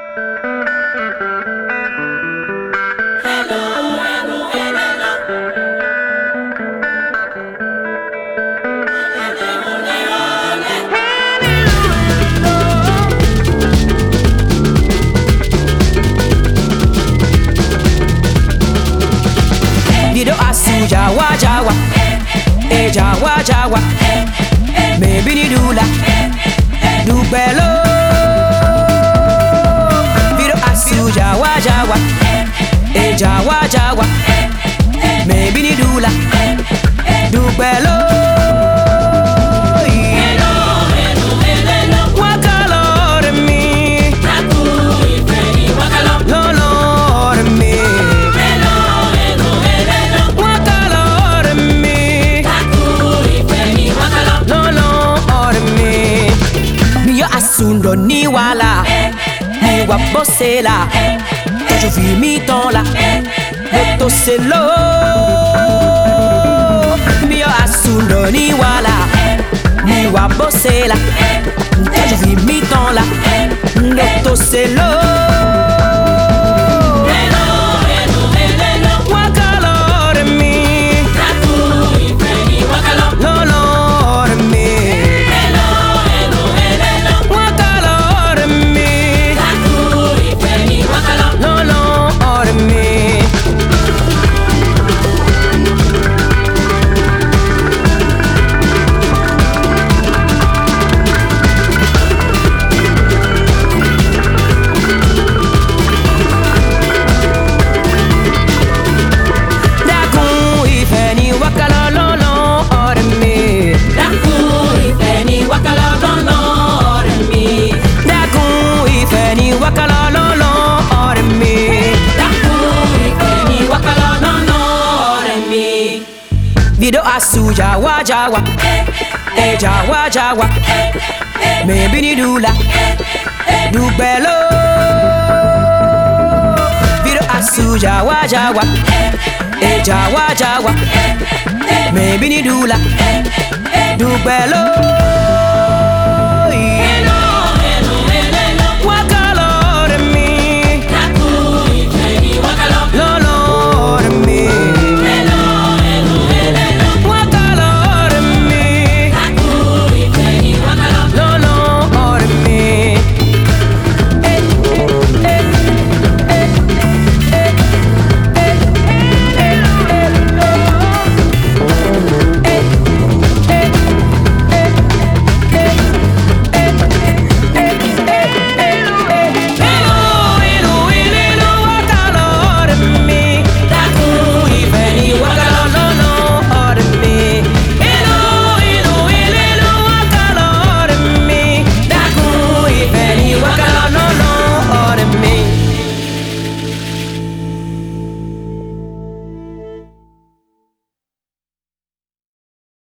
Video asu Jawa Jawa, Jawa Jawa, maybe ni dula, du bello. Video asu Jawa Jawa, Jawa Jawa, maybe ni dula, du bello. Asundo ni wala, ni wabosela, je vis mi temps là, moto selo. Mio asundo ni wala, ni wabosela, je vis mi temps là, moto selo. Video asu Jawa Jawa, Jawa Jawa, maybe ni dula, du bello. Video asu Jawa Jawa, Jawa Jawa, maybe ni dula, du bello.